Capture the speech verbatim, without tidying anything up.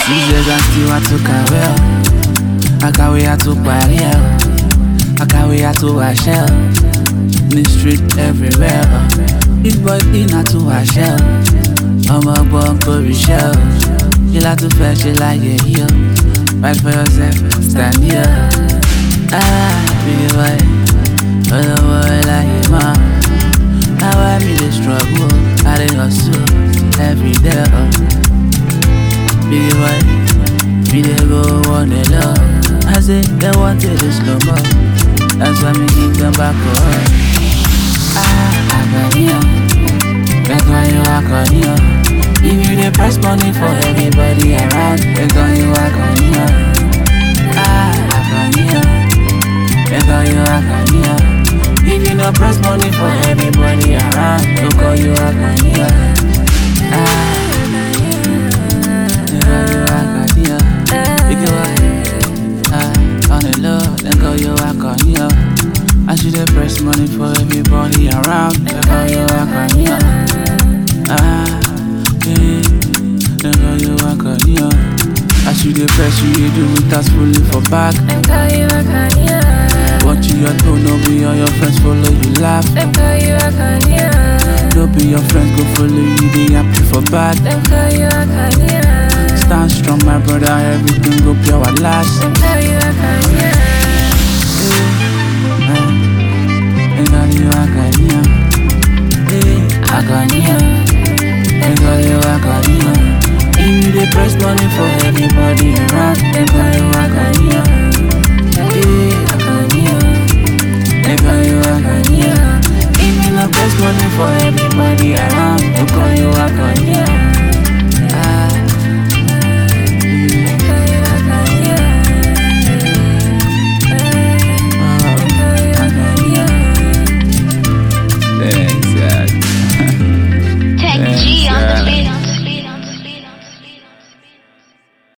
Six years and still I took a well. I can't wait I took barrier. I can't wait I took a shell. In the street everywhere. Big boy in a to a shell. I'm a born for shell. You like to fetch it like a heel. Fight for yourself, stand here. Ah, big boy. Other boy like him, man. Now I me the struggle. I dey hustle every day. Big boy, me dey go on the low. I say they want it to slow mo. That's why me keep them back for her. Ah, I got you. That's why you walk on you. If you dey press money for everybody around, that's why you walk on you. Ah, I got you. That's why you walk on you. If you no press money for everybody around, don't call you walk on you. Ah. On the low, then go you walk on you. I should have press money for everybody around. Then go you walk on you. Ah, yeah. Then go you walk on you. I should have press you, you do it as fully for back. Then go you walk on you. Watch your tone, no be all your friends follow you laugh. Then go you walk on you. Don't be your friends go follow you, they happy for bad. Then go you walk on you. Stand strong, my brother, everything go pure at last. Then go you walk on you. If you dey press money for everybody